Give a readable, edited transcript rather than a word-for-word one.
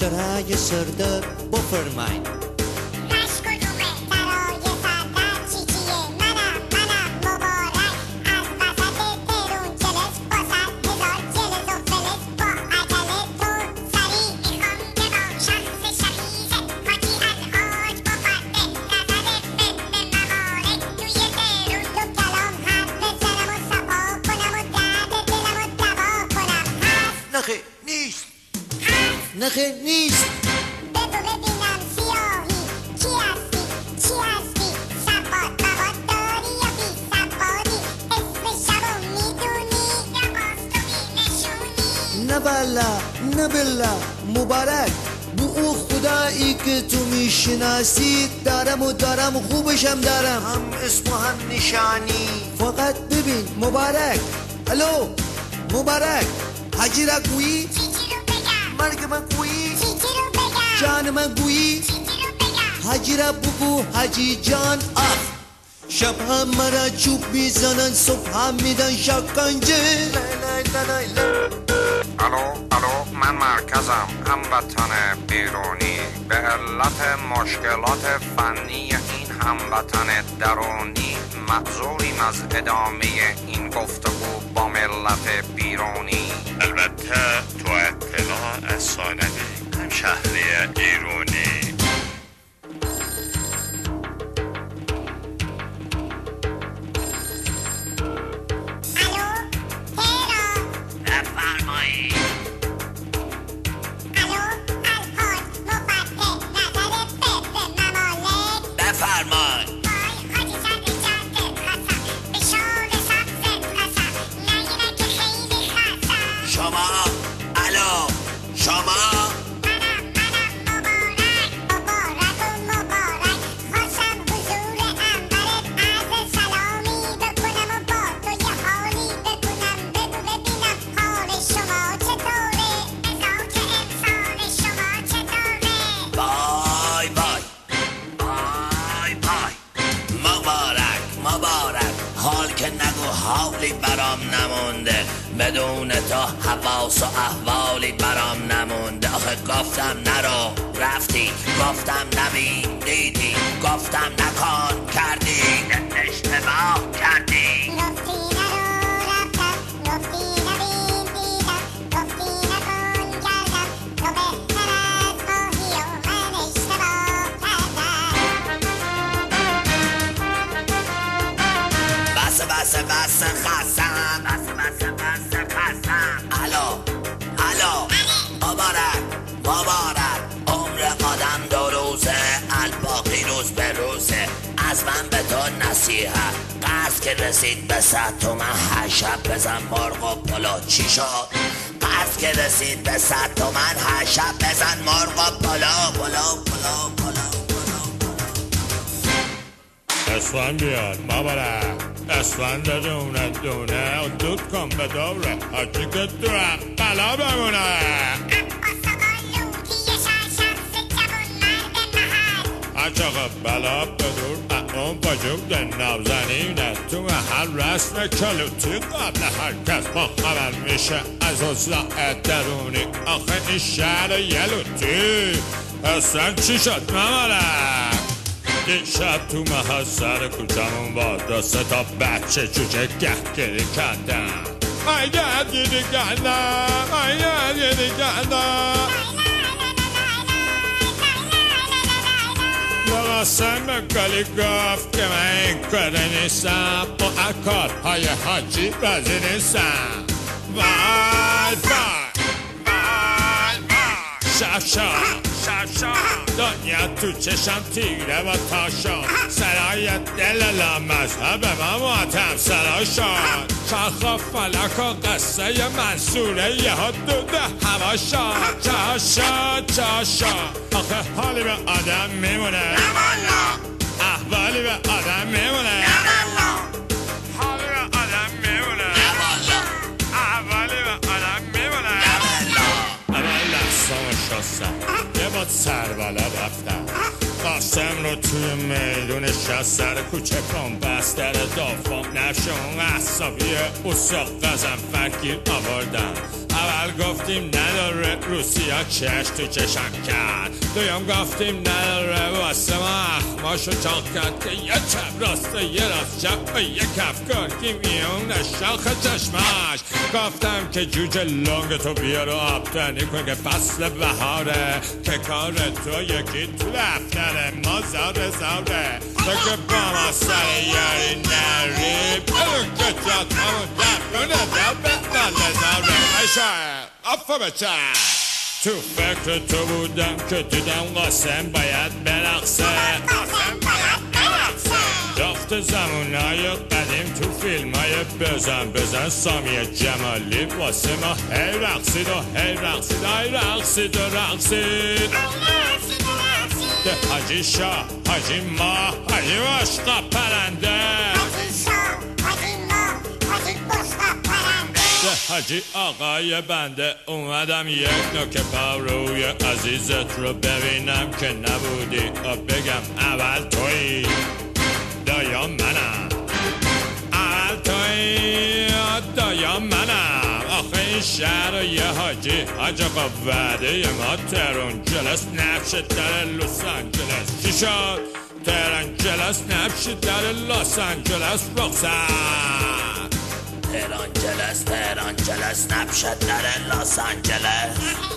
سرای سردار بفرمایید. نخیر نیست. بگو ببینم سیاهی کی هستی چی هستی سواد مواد داری یا بی سوادی اسم شبو میدونی یا باز تو بینشونی. نه بلا نه بلا مبارک بو او خدایی که تو میشناسی دارم خوبشم دارم هم اسم و هم نشانی. فقط ببین مبارک. الو مبارک حاجی را گویی مرگ من گویی جان من گویی حاجی را بگو حاجی جان. آخ شب هم مرا چوب میزنن صبح هم میدن شکنجه. الو من مرکزم هموطن بیرونی به علت مشکلات فنی این هموطن درونی معذوریم از ادامه این گفتگو با ملت بیرونی. البته تو اطلاع از ثانوی هم شهری ایرانی. حالی برام نمونده بدون تو حواس و احوالی برام نمونده. آخه گفتم نرو رفتی گفتم نبین دیدی گفتم نکن کردی اشتباه کردی. گفتی نرو رفتم گفتی نبین دیدم گفتی نکن کردم تو بهتر از ماهی و من اشتباه کردم. بس خستم بس خستم. الو مبارک عمر آدم 2 روزه الباقی روز به روزه. از من به تو نصیحت قرض که رسید به 100 تومن هر شب بزن مرغ و پلو. چی شد؟ قرض که رسید به 100 تومن هر شب بزن مرغ و پلو. اسفند بیاد مبارک اسفند دونه و دود کن به دوره حاجی که دوره بلا بمونه. آقا بلا بدور اون باجوب نازنینه تو هر رسم کلوتی قبل هر کس با خبر میشه از اوضاع درونی. آخه این شهر یلوتی اصلا چی شد ممالک؟ دیشب تو محل سر کوچمون با 2 تا بچه جوجه گهگیری کردم. اگر گیری کردم قاسم گلی گفت که من این کاره نیستم با کارهای حاجی بازی نیستم. وای شفشا دنیا تو چشم تیره و تاشا سرای دل لامذهب ما ماتم سرا شد چرخ و فلک و قصه منصوره یه ها دود هوا شد چاشا آخه حالی به آدم میمونه احوالی به آدم میمونه حالی به آدم میمونه احوالی به آدم میمونه. اول دستامو شستم یه باد سر بالا رفتم قاسم رو توی میدون شست سر کوچه کن بستر دافام نفشون احسابی اوساق قزم فرگیر آوردم. اول گفتیم نداره روسیا چش تو چشم کرد، دویم گفتیم نداره واسه ما اخماشو چاق کرد که یه چپ راست یه راست چپ و یه کف گرگی میونه شاخ چشمش. گفتم که جوجه لنگ تو بیار و آبتنی کن که فصل بهاره، که کار تو یکی تو دفتره ما زاره زاره، تو که با ما سر یاری نری بلو که جات همون دفنونه دبه بله زاره ایشه آفا بچه. تو فکر تو بودم که دیدم قاسم باید برقصه، دافت زمونای قدیم تو فیلم های بزن سامی جمالی واسه ما هی رقصید و هی رقصید هی رقصید و رقصید. ده حاجی شاه حاجی ما حاجی باشقا پرنده، حاجی آقای بنده اومدم یک نوک پاروی عزیزت رو ببینم که نبودی بگم اول توی دایا منم، اول توی دایا منم. آخه این شهر یه حاجی حاج آقا وعده ما تهران جلس نفش در لس آنجلس چی شد؟ تهران جلس نفش در لس آنجلس رخصت، تهران جلس نبشد در لاس آنجلس.